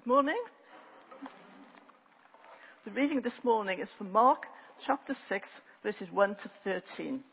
Good morning. The reading this morning is from Mark chapter 6, verses 1 to 13.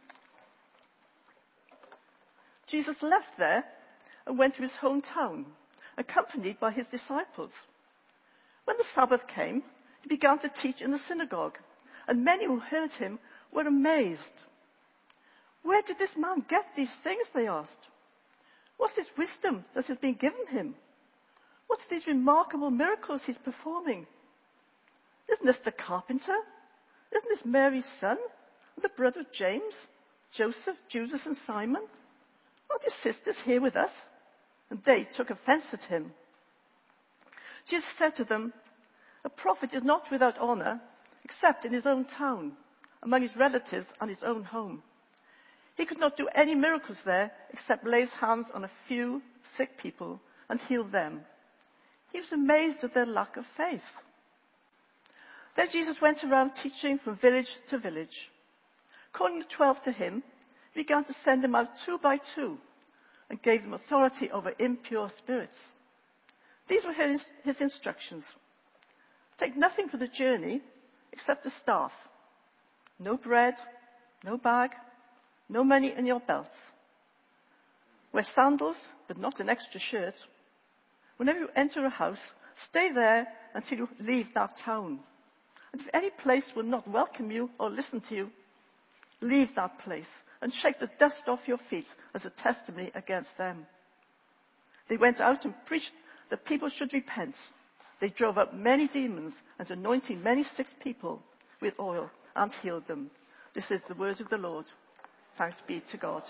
Jesus left there and went to his hometown, accompanied by his disciples. When the Sabbath came, he began to teach in the synagogue, and many who heard him were amazed. Where did this man get these things, they asked. What's this wisdom that has been given him? What's these remarkable miracles he's performing? Isn't this the carpenter? Isn't this Mary's son, and the brother of James, Joseph, Judas, and Simon? Aren't his sisters here with us? And they took offense at him. Jesus said to them, a prophet is not without honor, except in his own town, among his relatives and his own home. He could not do any miracles there, except lay his hands on a few sick people and heal them. He was amazed at their lack of faith. Then Jesus went around teaching from village to village. Calling the 12 to him, he began to send them out 2 by 2 and gave them authority over impure spirits. These were his instructions. Take nothing for the journey except the staff. No bread, no bag, no money in your belts. Wear sandals, but not an extra shirt. Whenever you enter a house, stay there until you leave that town. And if any place will not welcome you or listen to you, leave that place and shake the dust off your feet as a testimony against them. They went out and preached that people should repent. They drove out many demons and anointing many sick people with oil and healed them. This is the word of the Lord. Thanks be to God.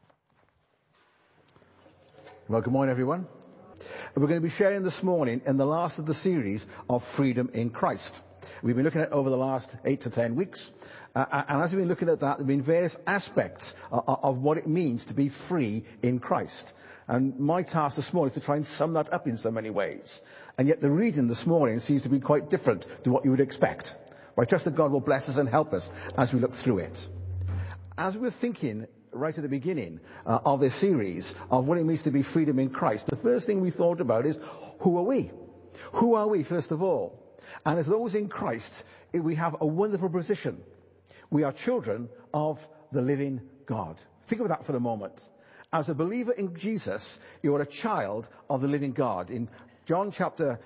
Well, good morning, everyone. We're going to be sharing this morning in the last of the series of Freedom in Christ. We've been looking at it over the last 8 to 10 weeks. And as we've been looking at that, there have been various aspects of what it means to be free in Christ. And my task this morning is to try and sum that up in so many ways. And yet the reading this morning seems to be quite different to what you would expect. I trust that God will bless us and help us as we look through it. As we were thinking right at the beginning of this series of what it means to be freedom in Christ, the first thing we thought about is, who are we? Who are we, first of all? And as those in Christ, we have a wonderful position. We are children of the living God. Think of that for a moment. As a believer in Jesus, you are a child of the living God. In John chapter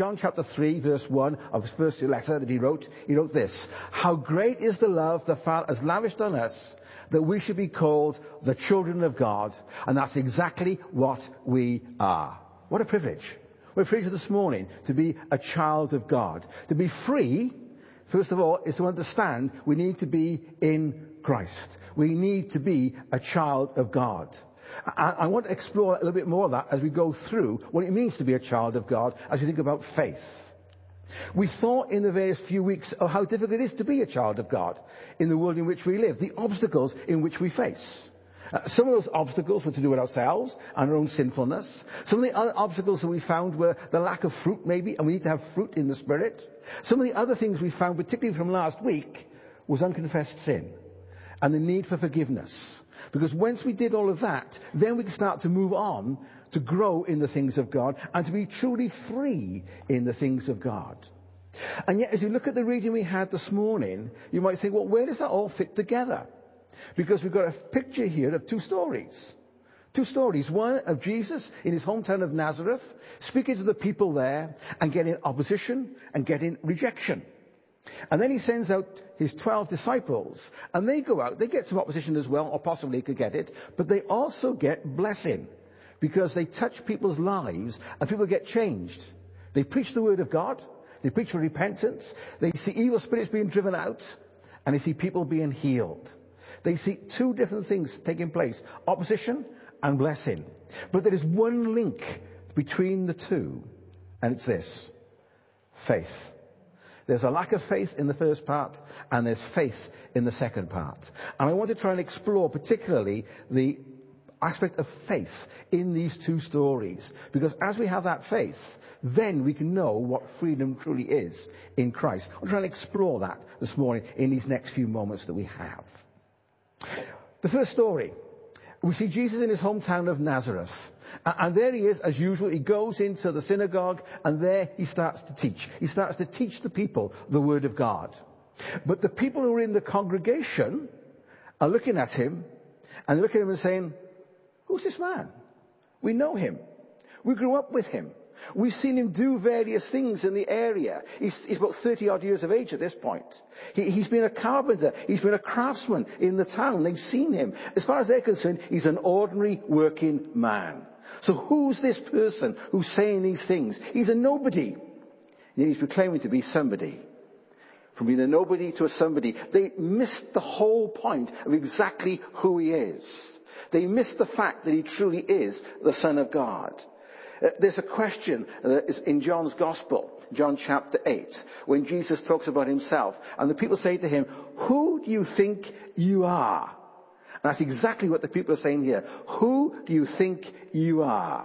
3, verse 1 of his first letter that he wrote this: how great is the love the Father has lavished on us, that we should be called the children of God. And that's exactly what we are. What a privilege. We're privileged this morning to be a child of God. To be free, first of all, is to understand we need to be in Christ. We need to be a child of God. I want to explore a little bit more of that as we go through what it means to be a child of God, as we think about faith. We thought in the various few weeks of how difficult it is to be a child of God in the world in which we live, the obstacles in which we face. Some of those obstacles were to do with ourselves and our own sinfulness. Some of the other obstacles that we found were the lack of fruit, maybe, and we need to have fruit in the Spirit. Some of the other things we found, particularly from last week, was unconfessed sin and the need for forgiveness. Because once we did all of that, then we can start to move on to grow in the things of God and to be truly free in the things of God. And yet, as you look at the reading we had this morning, you might think, well, where does that all fit together? Because we've got a picture here of 2 stories. 2 stories. One of Jesus in his hometown of Nazareth, speaking to the people there and getting opposition and getting rejection. And then he sends out his 12 disciples, and they go out. They get some opposition as well, or possibly could get it, but they also get blessing because they touch people's lives and people get changed. They preach the word of God. They preach for repentance. They see evil spirits being driven out, and they see people being healed. They see 2 different things taking place, opposition and blessing. But there is one link between the 2, and it's this: faith. There's a lack of faith in the first part, and there's faith in the second part. And I want to try and explore particularly the aspect of faith in these 2 stories. Because as we have that faith, then we can know what freedom truly is in Christ. I'm trying to explore that this morning in these next few moments that we have. The first story. We see Jesus in his hometown of Nazareth. And there he is, as usual. He goes into the synagogue, and there he starts to teach. He starts to teach the people the word of God. But the people who are in the congregation are looking at him, and looking at him and saying, who's this man? We know him. We grew up with him. We've seen him do various things in the area. He's about 30 odd years of age at this point. He's been a carpenter. He's been a craftsman in the town. They've seen him. As far as they're concerned, he's an ordinary working man. So who's this person who's saying these things? He's a nobody. Yet he's proclaiming to be somebody. From being a nobody to a somebody. They missed the whole point of exactly who he is. They missed the fact that he truly is the Son of God. There's a question that is in John's Gospel, John chapter 8, when Jesus talks about himself. And the people say to him, who do you think you are? And that's exactly what the people are saying here. Who do you think you are?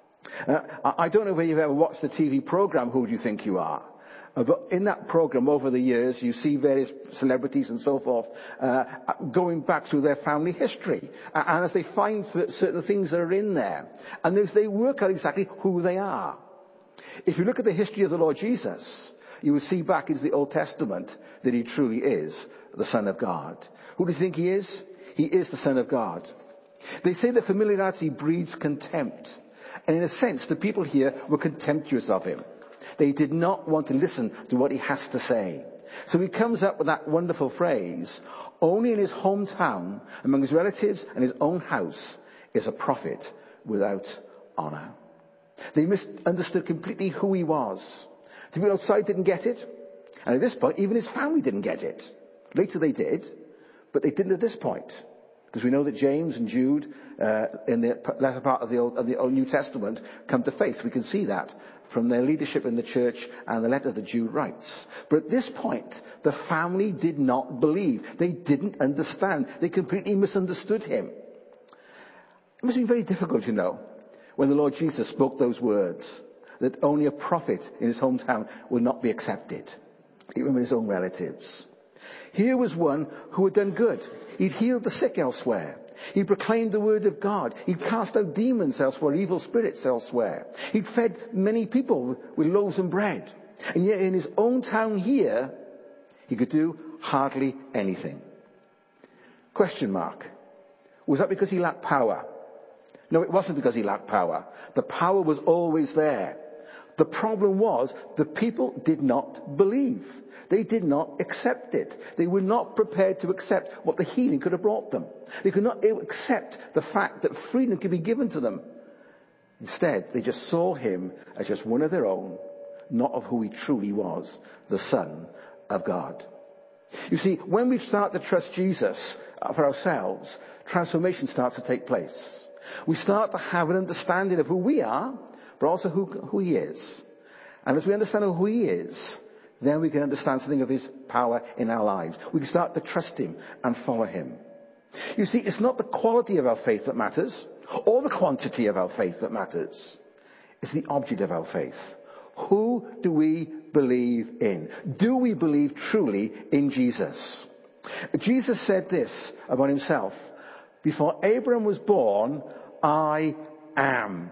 I don't know whether you've ever watched the TV program, Who Do You Think You Are? But in that program, over the years, you see various celebrities and so forth going back through their family history. And as they find certain things that are in there, and they work out exactly who they are. If you look at the history of the Lord Jesus, you will see back into the Old Testament that he truly is the Son of God. Who do you think he is? He is the Son of God. They say that familiarity breeds contempt. And in a sense, the people here were contemptuous of him. They did not want to listen to what he has to say. So he comes up with that wonderful phrase, only in his hometown, among his relatives and his own house, is a prophet without honor. They misunderstood completely who he was. The people outside didn't get it. And at this point, even his family didn't get it. Later they did, but they didn't at this point. Because we know that James and Jude, in the latter part of the Old New Testament, come to faith. We can see that from their leadership in the church and the letter that Jude writes. But at this point, the family did not believe. They didn't understand. They completely misunderstood him. It must have been very difficult, when the Lord Jesus spoke those words, that only a prophet in his hometown would not be accepted, even with his own relatives. Here was one who had done good. He'd healed the sick elsewhere. He proclaimed the word of God. He'd cast out demons elsewhere, evil spirits elsewhere. He'd fed many people with loaves and bread. And yet in his own town here, he could do hardly anything. Question mark. Was that because he lacked power? No, it wasn't because he lacked power. The power was always there. The problem was the people did not believe. They did not accept it. They were not prepared to accept what the healing could have brought them. They could not accept the fact that freedom could be given to them. Instead, they just saw him as just one of their own, not of who he truly was, the Son of God. You see, when we start to trust Jesus for ourselves, transformation starts to take place. We start to have an understanding of who we are, but also who he is. And as we understand who he is, then we can understand something of his power in our lives. We can start to trust him and follow him. You see, it's not the quality of our faith that matters, or the quantity of our faith that matters. It's the object of our faith. Who do we believe in? Do we believe truly in Jesus? Jesus said this about himself: before Abraham was born, I am.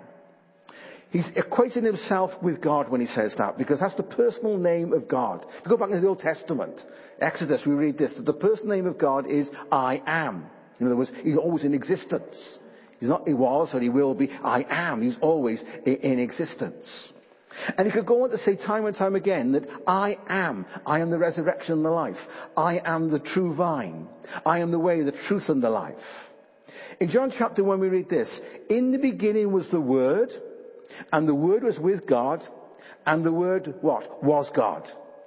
He's equating himself with God when he says that, because that's the personal name of God. If you go back into the Old Testament, Exodus, we read this, that the personal name of God is I am. In other words, he's always in existence. He's not he was or he will be. I am. He's always in existence. And he could go on to say time and time again that I am the resurrection and the life. I am the true vine. I am the way, the truth and the life. In John chapter 1 we read this: in the beginning was the Word, and the Word was with God, and the Word, what? Was God.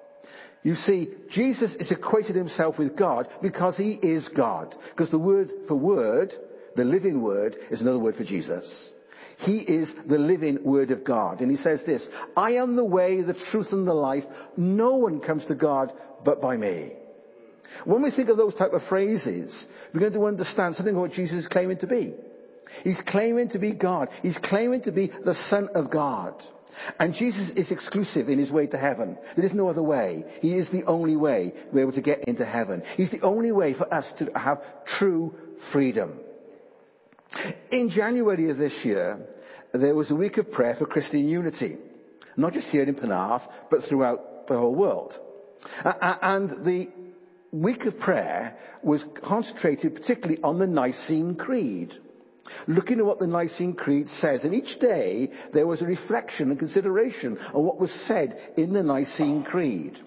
You see, Jesus is equated himself with God because he is God. Because the word for word, the living word, is another word for Jesus. He is the living word of God. And he says this: I am the way, the truth and the life. No one comes to God but by me. When we think of those type of phrases, we're going to understand something of what Jesus is claiming to be. He's claiming to be God. He's claiming to be the Son of God. And Jesus is exclusive in his way to heaven. There is no other way. He is the only way to be able to get into heaven. He's the only way for us to have true freedom. In January of this year, there was a week of prayer for Christian unity. Not just here in Penarth, but throughout the whole world. And the week of prayer was concentrated particularly on the Nicene Creed. Looking at what the Nicene Creed says. And each day there was a reflection and consideration on what was said in the Nicene Creed.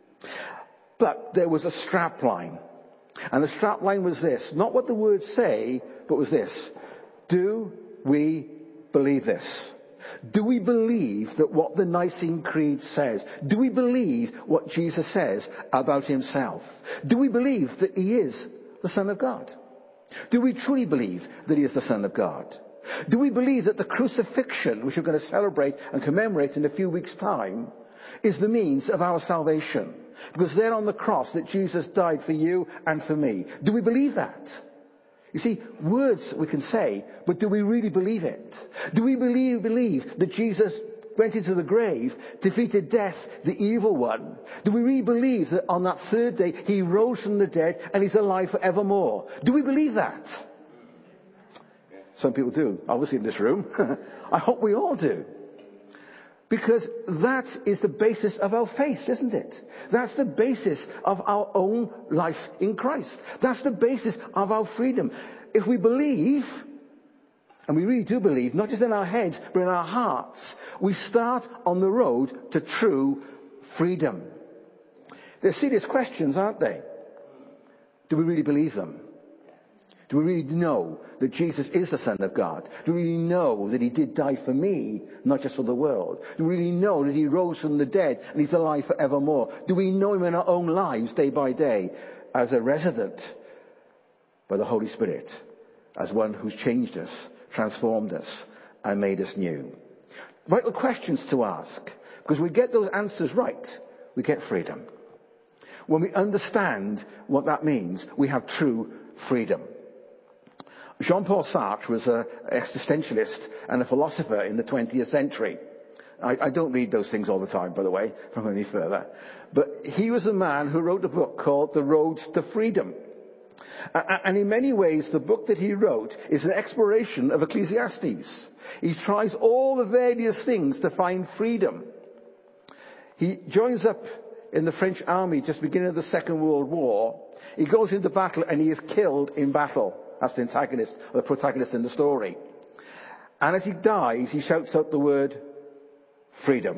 But there was a strapline. And the strapline was this. Not what the words say, but was this. Do we believe this? Do we believe that what the Nicene Creed says? Do we believe what Jesus says about himself? Do we believe that he is the Son of God? Do we truly believe that he is the Son of God? Do we believe that the crucifixion, which we're going to celebrate and commemorate in a few weeks' time, is the means of our salvation? Because there on the cross that Jesus died for you and for me. Do we believe that? You see, words we can say, but do we really believe it? Do we believe that Jesus went into the grave, defeated death, the evil one? Do we really believe that on that third day he rose from the dead and he's alive forevermore? Do we believe that? Some people do, obviously in this room. I hope we all do. Because that is the basis of our faith, isn't it? That's the basis of our own life in Christ. That's the basis of our freedom. If we believe, and we really do believe, not just in our heads, but in our hearts, we start on the road to true freedom. They're serious questions, aren't they? Do we really believe them? Do we really know that Jesus is the Son of God? Do we really know that he did die for me, not just for the world? Do we really know that he rose from the dead and he's alive forevermore? Do we know him in our own lives day by day as a resident by the Holy Spirit, as one who's changed us, transformed us, and made us new? Vital questions to ask, because we get those answers right, we get freedom. When we understand what that means, we have true freedom. Jean-Paul Sartre was an existentialist and a philosopher in the 20th century. I don't read those things all the time, by the way, if I'm going any further. But he was a man who wrote a book called The Road to Freedom. And in many ways, the book that he wrote is an exploration of Ecclesiastes. He tries all the various things to find freedom. He joins up in the French army just beginning of the Second World War. He goes into battle and he is killed in battle. That's the antagonist, or the protagonist in the story. And as he dies, he shouts out the word freedom.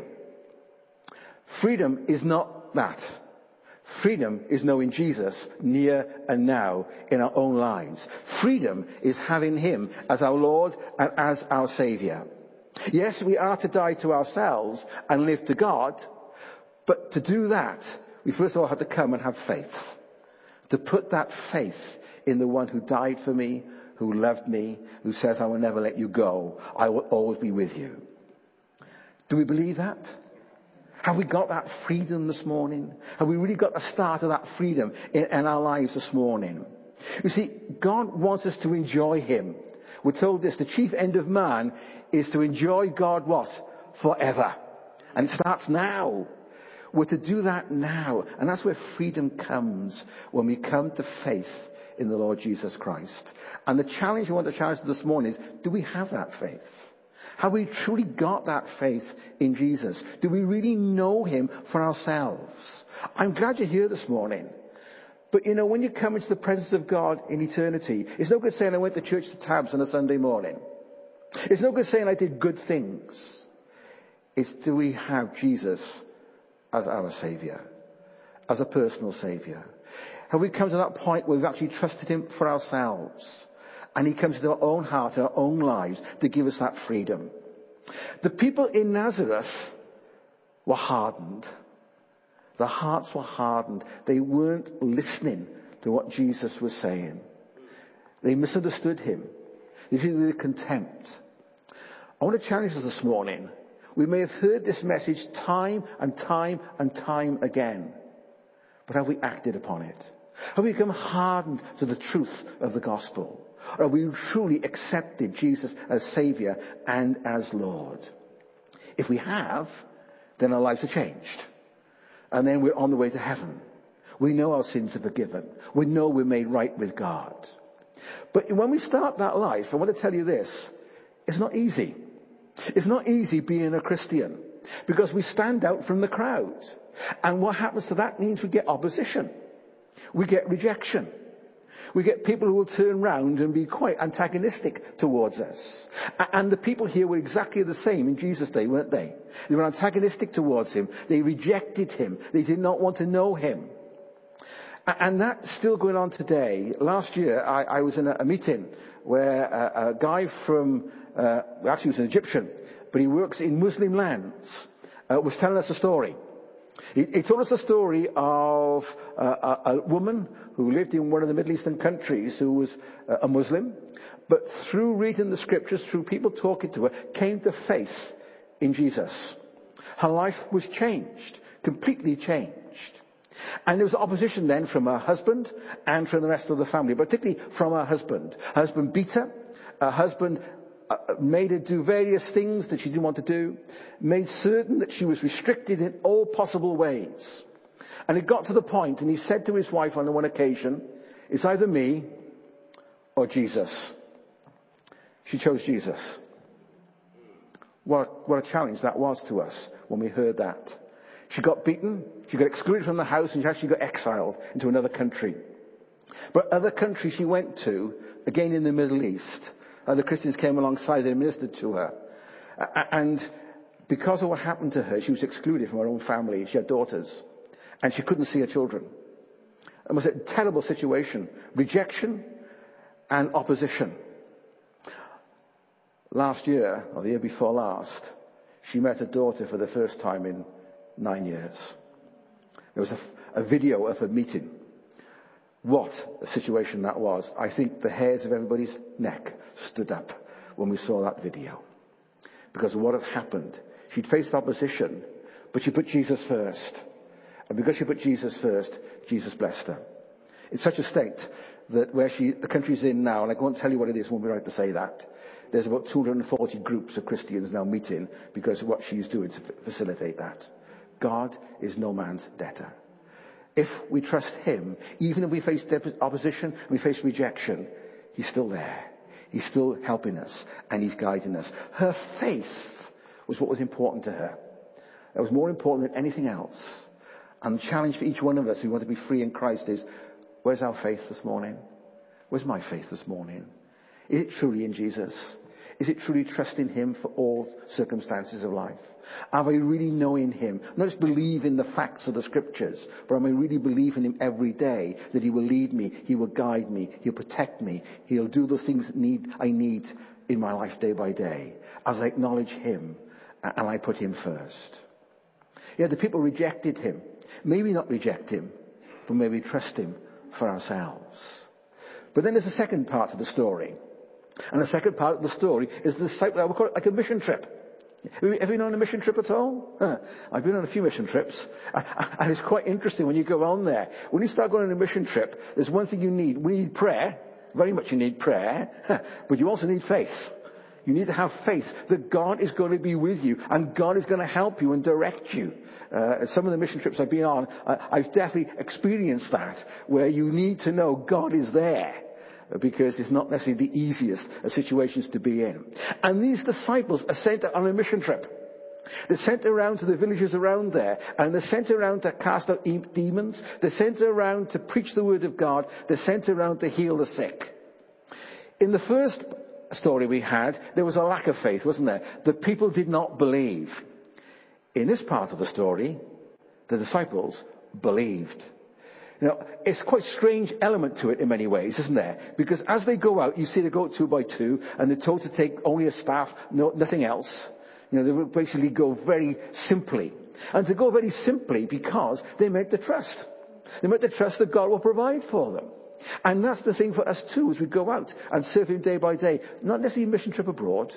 Freedom is not that. Freedom is knowing Jesus near and now in our own lives. Freedom is having him as our Lord and as our Savior. Yes, we are to die to ourselves and live to God, but to do that, we first of all have to come and have faith. To put that faith in the one who died for me, who loved me, who says, I will never let you go. I will always be with you. Do we believe that? Have we got that freedom this morning? Have we really got the start of that freedom in our lives this morning? You see, God wants us to enjoy him. We're told this, the chief end of man is to enjoy God what? Forever. And it starts now. We're to do that now. And that's where freedom comes, when we come to faith in the Lord Jesus Christ. And the challenge I want to challenge this morning is, do we have that faith? Have we truly got that faith in Jesus? Do we really know him for ourselves? I'm glad you're here this morning. But you know, when you come into the presence of God in eternity, it's no good saying I went to church to Tabs on a Sunday morning. It's no good saying I did good things. It's, do we have Jesus as our Savior, as a personal Savior? Have we come to that point where we've actually trusted him for ourselves? And he comes into our own heart, our own lives, to give us that freedom. The people in Nazareth were hardened. Their hearts were hardened. They weren't listening to what Jesus was saying. They misunderstood him. They treated him with contempt. I want to challenge us this morning. We may have heard this message time and time and time again. But have we acted upon it? Have we become hardened to the truth of the gospel? Or have we truly accepted Jesus as Savior and as Lord? If we have, then our lives are changed. And then we're on the way to heaven. We know our sins are forgiven. We know we're made right with God. But when we start that life, I want to tell you this, it's not easy. It's not easy being a Christian because we stand out from the crowd. And what happens to that means we get opposition. We get rejection. We get people who will turn round and be quite antagonistic towards us. And the people here were exactly the same in Jesus' day, weren't they? They were antagonistic towards him. They rejected him. They did not want to know him. And that's still going on today. Last year, I was in a meeting where a guy from, actually he was an Egyptian, but he works in Muslim lands, was telling us a story. He told us the story of a woman who lived in one of the Middle Eastern countries who was a Muslim, but through reading the scriptures, through people talking to her, came to faith in Jesus. Her life was changed, completely changed. And there was opposition then from her husband and from the rest of the family, particularly from her husband. Her husband beat her. Her husband made her do various things that she didn't want to do, made certain that she was restricted in all possible ways. And it got to the point, and he said to his wife on one occasion, it's either me or Jesus. She chose Jesus. What a challenge that was to us when we heard that. She got beaten, she got excluded from the house, and she actually got exiled into another country. But other countries she went to, again in the Middle East, other Christians came alongside and ministered to her. And because of what happened to her, she was excluded from her own family. She had daughters. And she couldn't see her children. It was a terrible situation. Rejection and opposition. Last year, or the year before last, she met her daughter for the first time in 9 years. There was a video of her meeting. What a situation that was. I think the hairs of everybody's neck stood up when we saw that video. Because of what had happened. She'd faced opposition, but she put Jesus first. And because she put Jesus first, Jesus blessed her. It's such a state that the country's in now, and I won't tell you what it is, won't be right to say that. There's about 240 groups of Christians now meeting because of what she's doing to facilitate that. God is no man's debtor. If we trust him, even if we face opposition, we face rejection, he's still there. He's still helping us, and he's guiding us. Her faith was what was important to her. That was more important than anything else. And the challenge for each one of us who want to be free in Christ is, where's our faith this morning? Where's my faith this morning? Is it truly in Jesus? Is it truly trusting him for all circumstances of life? Am I really knowing him? Not just believing the facts of the scriptures, but am I really believing him every day that he will lead me, he will guide me, he'll protect me, he'll do the things I need in my life day by day as I acknowledge him and I put him first. Yeah, the people rejected him. Maybe not reject him, but maybe trust him for ourselves. But then there's a second part of the story. And the second part of the story is the disciple, I would call it like a mission trip. Have you been on a mission trip at all? I've been on a few mission trips. And it's quite interesting when you go on there. When you start going on a mission trip, there's one thing you need. We need prayer. Very much you need prayer. But you also need faith. You need to have faith that God is going to be with you and God is going to help you and direct you. Some of the mission trips I've been on, I've definitely experienced that, where you need to know God is there, because it's not necessarily the easiest of situations to be in. And these disciples are sent on a mission trip. They're sent around to the villages around there, and they're sent around to cast out demons. They're sent around to preach the word of God. They're sent around to heal the sick. In the first story we had, there was a lack of faith, wasn't there? The people did not believe. In this part of the story, the disciples believed. You know, it's quite a strange element to it in many ways, isn't there? Because as they go out, you see they go out 2 by 2, and they're told to take only a staff, nothing else. You know, they will basically go very simply. And to go very simply because they meant to trust. They meant to trust that God will provide for them. And that's the thing for us too, as we go out and serve him day by day. Not necessarily a mission trip abroad.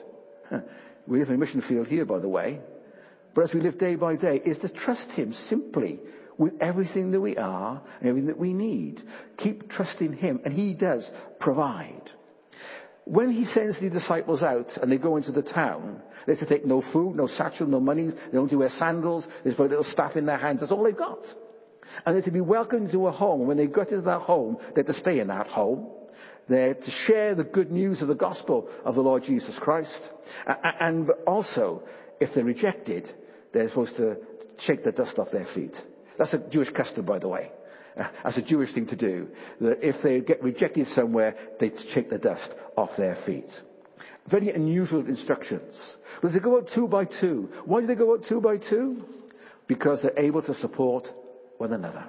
We live in a mission field here, by the way. But as we live day by day, is to trust him simply with everything that we are and everything that we need. Keep trusting him, and he does provide. When he sends the disciples out and they go into the town, they're to take no food, no satchel, no money. They don't wear sandals. There's a little staff in their hands. That's all they've got. And they're to be welcomed into a home. When they get into that home, they're to stay in that home. They're to share the good news of the gospel of the Lord Jesus Christ. And also, if they're rejected, they're supposed to shake the dust off their feet. That's a Jewish custom, by the way. That's a Jewish thing to do. That if they get rejected somewhere, they shake the dust off their feet. Very unusual instructions. But they go out 2 by 2. Why do they go out 2 by 2? Because they're able to support one another.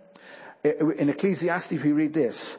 In Ecclesiastes, we read this: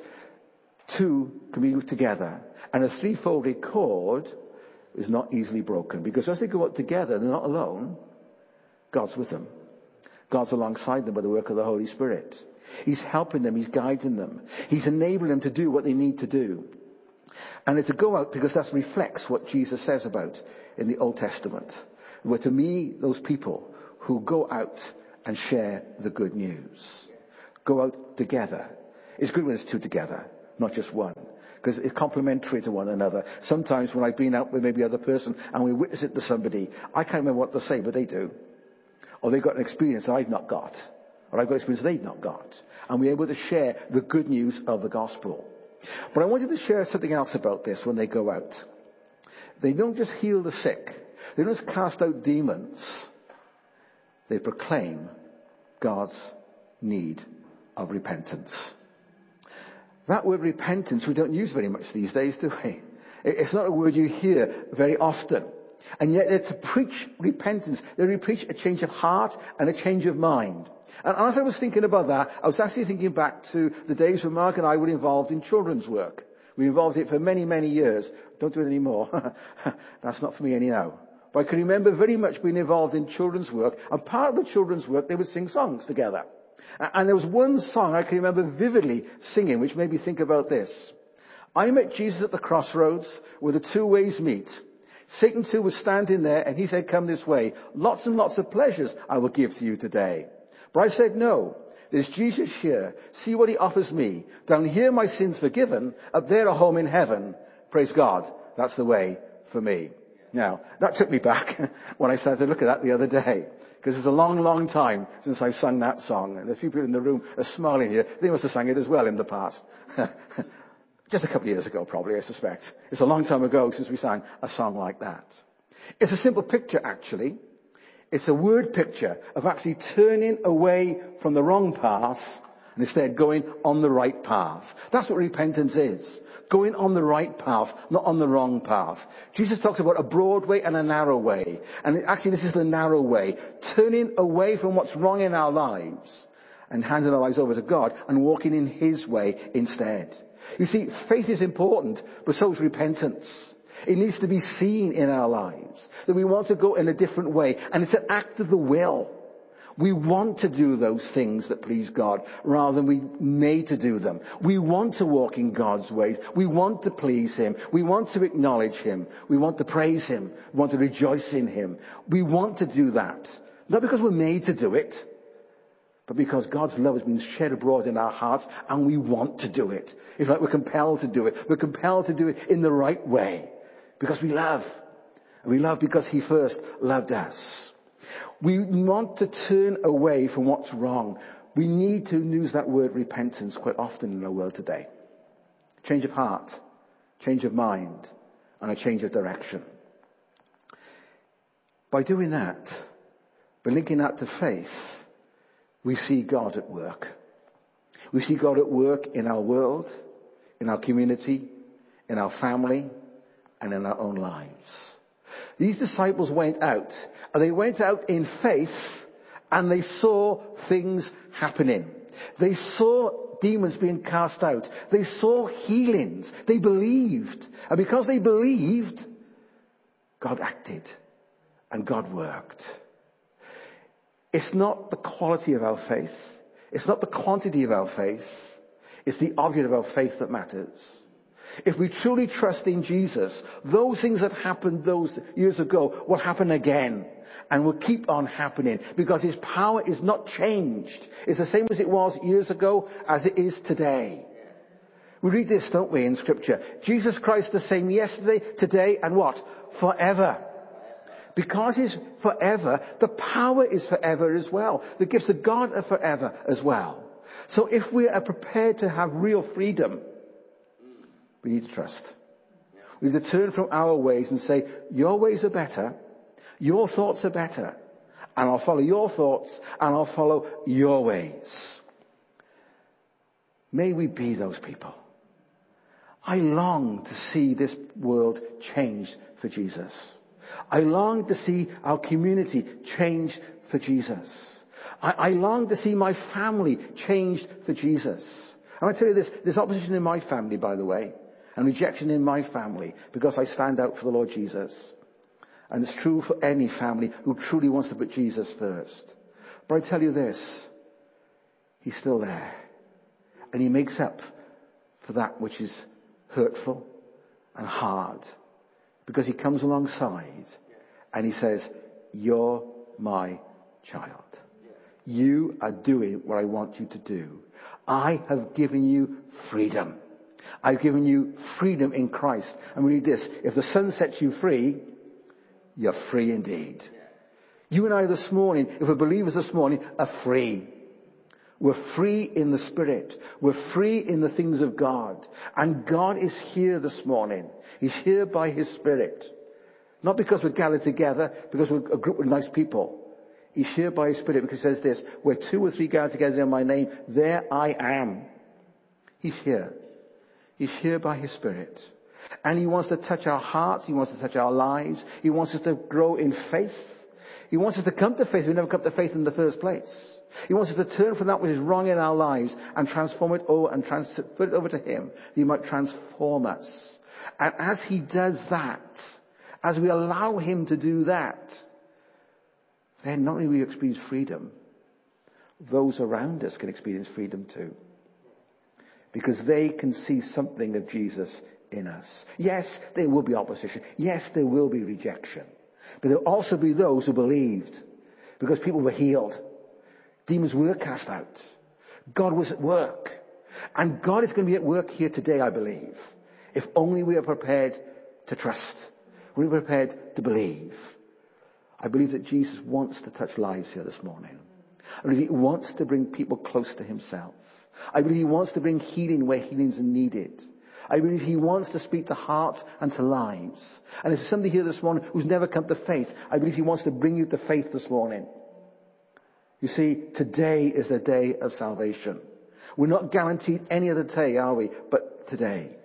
2 can be together, and a 3-folded cord is not easily broken. Because as they go out together, they're not alone. God's with them. God's alongside them by the work of the Holy Spirit. He's helping them. He's guiding them. He's enabling them to do what they need to do. And it's to go out because that reflects what Jesus says about in the Old Testament. Where to me, those people who go out and share the good news. Go out together. It's good when it's 2 together, not just one. Because it's complementary to one another. Sometimes when I've been out with maybe other person and we witness it to somebody, I can't remember what to say, but they do. Or they've got an experience that I've not got. Or I've got experience they've not got. And we're able to share the good news of the gospel. But I wanted to share something else about this when they go out. They don't just heal the sick. They don't just cast out demons. They proclaim God's need of repentance. That word repentance we don't use very much these days, do we? It's not a word you hear very often. And yet they're to preach repentance. They preach a change of heart and a change of mind. And as I was thinking about that, I was actually thinking back to the days when Mark and I were involved in children's work. We involved in it for many, many years. Don't do it anymore. That's not for me anyhow. But I can remember very much being involved in children's work. And part of the children's work, they would sing songs together. And there was one song I can remember vividly singing, which made me think about this. I met Jesus at the crossroads where the 2 ways meet. Satan too was standing there and he said, come this way. Lots and lots of pleasures I will give to you today. But I said, no, there's Jesus here. See what he offers me. Down here my sins forgiven. Up there a home in heaven. Praise God. That's the way for me. Now, that took me back when I started to look at that the other day. Because it's a long, long time since I've sung that song. And a few people in the room are smiling here. They must have sang it as well in the past. Just a couple of years ago, probably, I suspect. It's a long time ago since we sang a song like that. It's a simple picture, actually. It's a word picture of actually turning away from the wrong path and instead going on the right path. That's what repentance is. Going on the right path, not on the wrong path. Jesus talks about a broad way and a narrow way. And actually this is the narrow way. Turning away from what's wrong in our lives and handing our lives over to God and walking in his way instead. You see, faith is important, but so is repentance. It needs to be seen in our lives that we want to go in a different way. And it's an act of the will. We want to do those things that please God rather than we made to do them. We want to walk in God's ways. We want to please him. We want to acknowledge him. We want to praise him. We want to rejoice in him. We want to do that. Not because we're made to do it, but because God's love has been shed abroad in our hearts and we want to do it. It's like we're compelled to do it. We're compelled to do it in the right way because we love. And we love because he first loved us. We want to turn away from what's wrong. We need to use that word repentance quite often in our world today. Change of heart, change of mind, and a change of direction. By doing that, by linking that to faith, we see God at work. We see God at work in our world, in our community, in our family, and in our own lives. These disciples went out, and they went out in faith, and they saw things happening. They saw demons being cast out. They saw healings. They believed. And because they believed, God acted, and God worked. It's not the quality of our faith. It's not the quantity of our faith. It's the object of our faith that matters. If we truly trust in Jesus, those things that happened those years ago will happen again and will keep on happening because his power is not changed. It's the same as it was years ago as it is today. We read this, don't we, in Scripture? Jesus Christ the same yesterday, today, and what? Forever. Because he's forever, the power is forever as well. The gifts of God are forever as well. So if we are prepared to have real freedom, We need to trust. We need to turn from our ways and say, your ways are better, your thoughts are better, and I'll follow your thoughts, and I'll follow your ways. May we be those people. I long to see this world changed for Jesus. I long to see our community changed for Jesus. I long to see my family changed for Jesus. And I tell you this, there's opposition in my family, by the way, and rejection in my family, because I stand out for the Lord Jesus. And it's true for any family who truly wants to put Jesus first. But I tell you this, he's still there. And he makes up for that which is hurtful and hard, because he comes alongside and he says, you're my child. You are doing what I want you to do. I have given you freedom. I've given you freedom in Christ. And we read this, if the Son sets you free, you're free indeed. You and I this morning, if we're believers this morning, are free. We're free in the Spirit. We're free in the things of God. And God is here this morning. He's here by His Spirit. Not because we're gathered together, because we're a group of nice people. He's here by His Spirit because He says this, where 2 or 3 gather together in my name, there I am. He's here. He's here by His Spirit. And He wants to touch our hearts. He wants to touch our lives. He wants us to grow in faith. He wants us to come to faith. We never come to faith in the first place. He wants us to turn from that which is wrong in our lives and transform it over and transfer it over to Him. He might transform us. And as He does that, as we allow Him to do that, then not only will we experience freedom, those around us can experience freedom too. Because they can see something of Jesus in us. Yes, there will be opposition. Yes, there will be rejection. But there will also be those who believed. Because people were healed. Demons were cast out. God was at work. And God is going to be at work here today, I believe. If only we are prepared to trust. We're prepared to believe. I believe that Jesus wants to touch lives here this morning. I believe He wants to bring people close to Himself. I believe He wants to bring healing where healings are needed. I believe He wants to speak to hearts and to lives. And if there's somebody here this morning who's never come to faith, I believe He wants to bring you to faith this morning. You see, today is the day of salvation. We're not guaranteed any other day, are we? But today.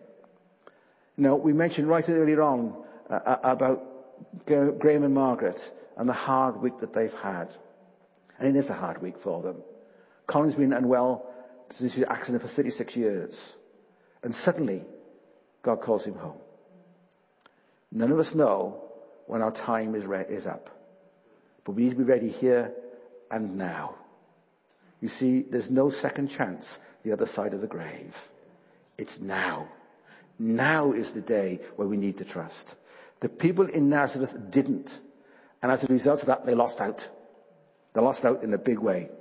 Now, we mentioned right earlier on about Graham and Margaret and the hard week that they've had. And it is a hard week for them. Colin's been unwell since his accident for 36 years. And suddenly, God calls him home. None of us know when our time is up. But we need to be ready here and now. You see, there's no second chance the other side of the grave. It's now. Now is the day where we need to trust. The people in Nazareth didn't. And as a result of that, they lost out. They lost out in a big way.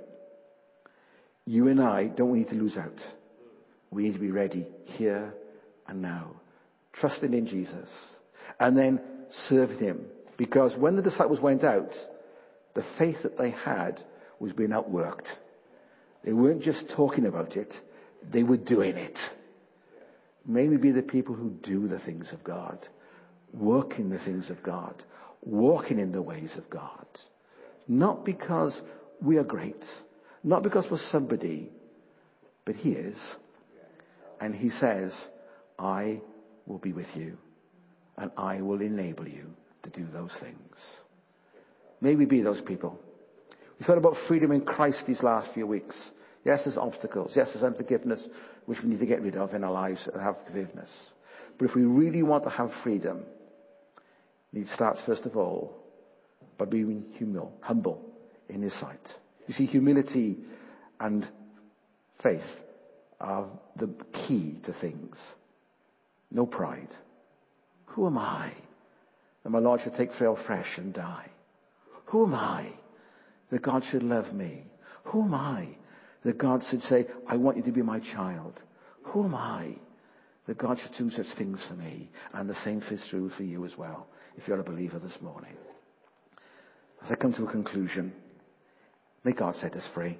You and I don't need to lose out. We need to be ready here and now. Trusting in Jesus. And then serving Him. Because when the disciples went out, the faith that they had was being outworked. They weren't just talking about it. They were doing it. May we be the people who do the things of God. Work in the things of God. Walking in the ways of God. Not because we are great. Not because we're somebody. But He is. And He says, I will be with you. And I will enable you to do those things. May we be those people. We thought about freedom in Christ these last few weeks. Yes, there's obstacles. Yes, there's unforgiveness, which we need to get rid of in our lives and have forgiveness. But if we really want to have freedom, it starts first of all by being humble in His sight. You see, humility and faith are the key to things. No pride. Who am I that my Lord should take frail flesh and die? Who am I that God should love me? Who am I that God should say, I want you to be my child? Who am I that God should do such things for me? And the same is true for you as well, if you're a believer this morning. As I come to a conclusion, may God set us free.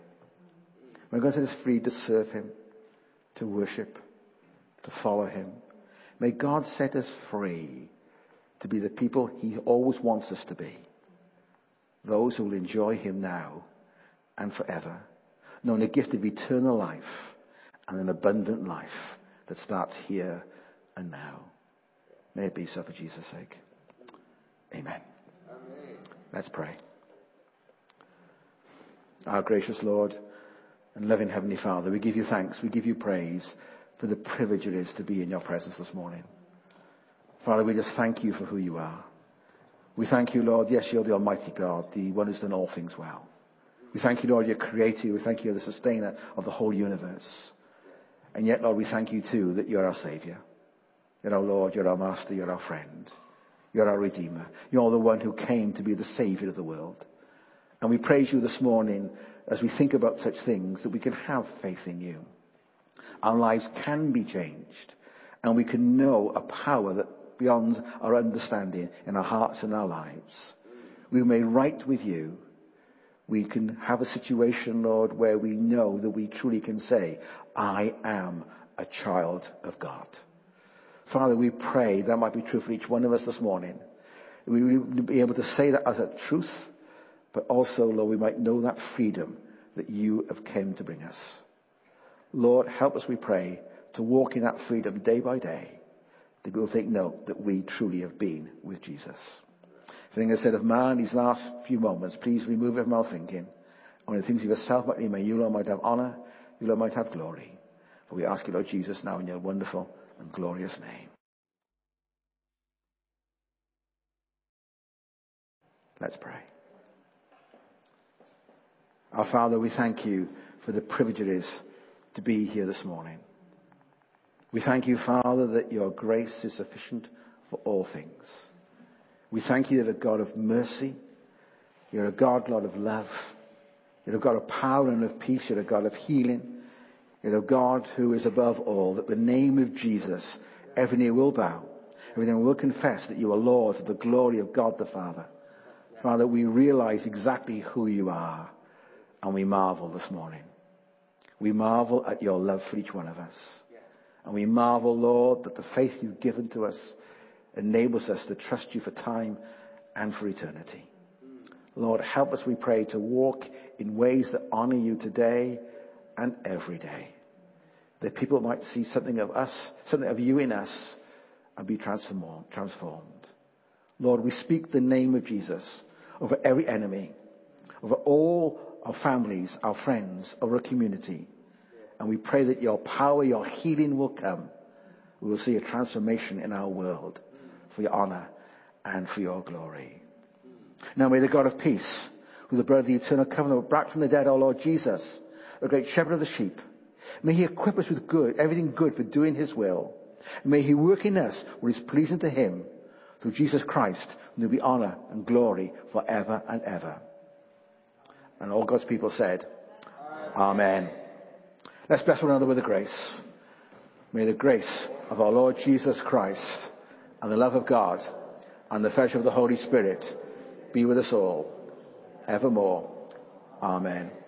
May God set us free to serve Him, to worship, to follow Him. May God set us free to be the people he always wants us to be. Those who will enjoy him now and forever, knowing the gift of eternal life and an abundant life that starts here and now. May it be so for Jesus' sake. Amen. Amen. Let's pray. Our gracious Lord and loving Heavenly Father, we give you thanks, we give you praise for the privilege it is to be in your presence this morning. Father, we just thank you for who you are. We thank you, Lord, yes, you're the Almighty God, the one who's done all things well. We thank you, Lord, you're creator. We thank you, you're the sustainer of the whole universe. And yet, Lord, we thank you too that you're our Savior. You're our Lord, you're our Master, you're our friend. You're our Redeemer. You're the one who came to be the Savior of the world. And we praise you this morning as we think about such things that we can have faith in you. Our lives can be changed, and we can know a power that beyond our understanding in our hearts and our lives. We may right with you. We can have a situation, Lord, where we know that we truly can say, I am a child of God. Father, we pray that might be true for each one of us this morning. We will be able to say that as a truth, but also, Lord, we might know that freedom that you have come to bring us. Lord, help us, we pray, to walk in that freedom day by day, that we will take note that we truly have been with Jesus. Everything I said of man these last few moments, please remove it from our thinking. Only the things of yourself might remain. You, Lord, might have honor. You, Lord, might have glory. For we ask you, Lord Jesus, now in your wonderful and glorious name. Let's pray. Our Father, we thank you for the privilege it is to be here this morning. We thank you, Father, that your grace is sufficient for all things. We thank you that you're a God of mercy. You're a God, Lord, of love. You're a God of power and of peace. You're a God of healing. You're a God who is above all, that the name of Jesus, every knee will bow. Everything will confess that you are Lord to the glory of God the Father. Father, we realize exactly who you are, and we marvel this morning. We marvel at your love for each one of us. And we marvel, Lord, that the faith you've given to us enables us to trust you for time and for eternity. Lord, help us, we pray, to walk in ways that honor you today and every day. That people might see something of us, something of you in us, and be transformed. Lord, we speak the name of Jesus over every enemy, over all our families, our friends, over our community. And we pray that your power, your healing will come. We will see a transformation in our world for your honor and for your glory. Now may the God of peace, who the blood of the eternal covenant brought from the dead, our Lord Jesus, the great shepherd of the sheep, may he equip us with good, everything good for doing his will. And may he work in us what is pleasing to him, through Jesus Christ, and there be honor and glory forever and ever. And all God's people said, Amen. Let's bless one another with the grace. May the grace of our Lord Jesus Christ and the love of God and the fellowship of the Holy Spirit be with us all evermore. Amen.